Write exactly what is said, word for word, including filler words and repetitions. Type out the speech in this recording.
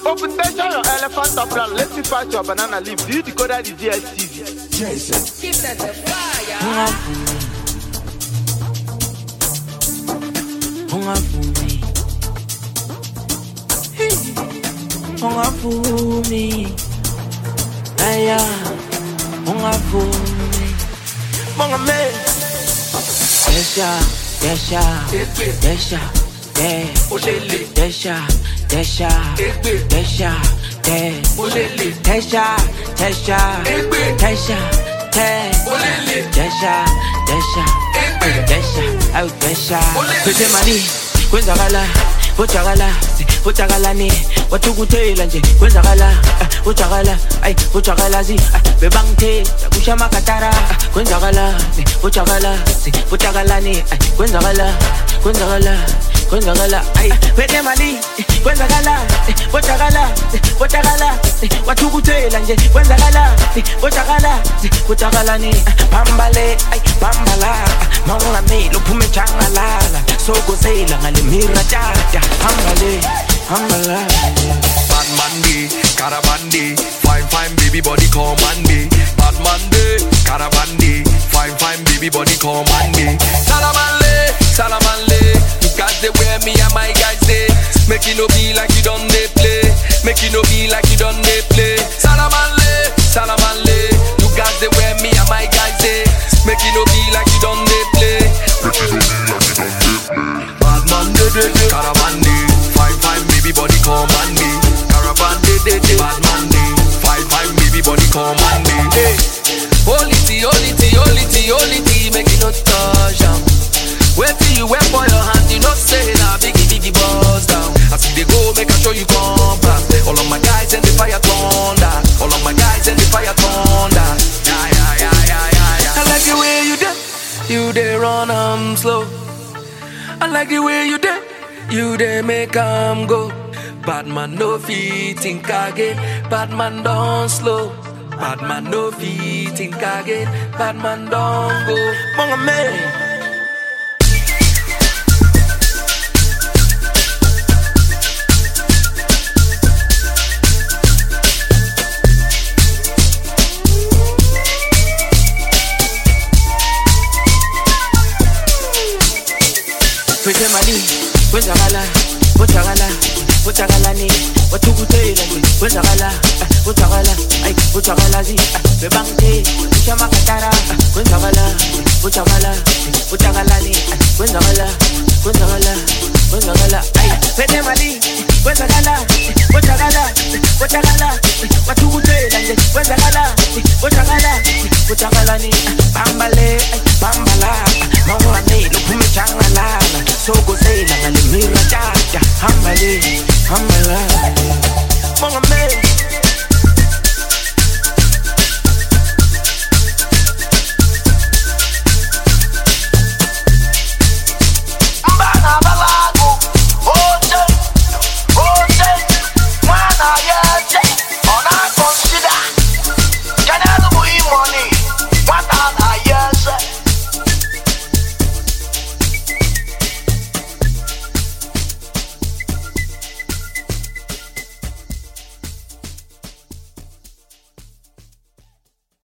Open tension your elephant up plan. Let's see fight your banana leaf. Do you decode the D S T V? Yes. Keep that the fire. Ungavumi, ungavumi, aya, ungavumi, mongame, desha, desha, desha, de, desha, desha, desha, de, desha, desha, desha, de, desha, desha. Desha, awu desha. Phethe mani, kwenzakala, bojakala, bojakala ni, wathukuthela nje, kwenzakala, bojakala, ay, bojakala zi, bebangithetha kusha makatara, kwenzakala, bojakala, bojakala ni, kwenzakala, kwenzakala, kwenzakala, ay, phethe mani, kwenzakala, bojakala, bojakala, wathukuthela nje, kwenzakala, bojakala, bojakala ni, bambale, ay, bambala. Mawunga melo phume jangalala sokuzela ngale mira tata hambale hambala Bad Monday, Carabandi, fine fine baby body come on me. Bad Monday, Carabandi, fine fine baby body come on me. Salamale, salamale, you guys they wear me and my guys they make it no be like you done they play, make it no be like you done they play. Salamale, salamale, you guys they wear me and my guys they make it no be like you done they play, make it no be like you done they play. Bad Monday, Carabandi, fine fine baby body come on me. Carabandi, bad Monday, fine fine baby body come on me. Hey, holy tea, holy tea, holy tea, holy tea, make it no touch down. Wait till you wear for your hand, you know say now biggie biggie buzz down. As we they go, make I show you come back. All of my guys and the fire thunder, all of my guys and the fire thunder. Yeah yeah yeah yeah yeah yeah. I like the way you did, you they run um slow. I like the way you did, you they make um go. Bad man no feet think again, bad man don't slow. Bad man no feet think again, bad man don't go. Monga man. Phethe mali, kwenzakala, bojakala, bojakala ni, wathukuthela nje, kwenzakala, bojakala, ay, bojakala zi, bebangithetha kusha makatara, kwenzakala, bojakala, bojakala ni, kwenzakala, kwenzakala, kwenzakala, ay, phethe mali, kwenzakala, bojakala, bojakala, wathukuthela nje, kwenzakala, bojakala, bojakala ni, bambale, ay, bambala, mawunga melo phume jangalala. Sokuzela ngale mira tata hambale hambala Monga me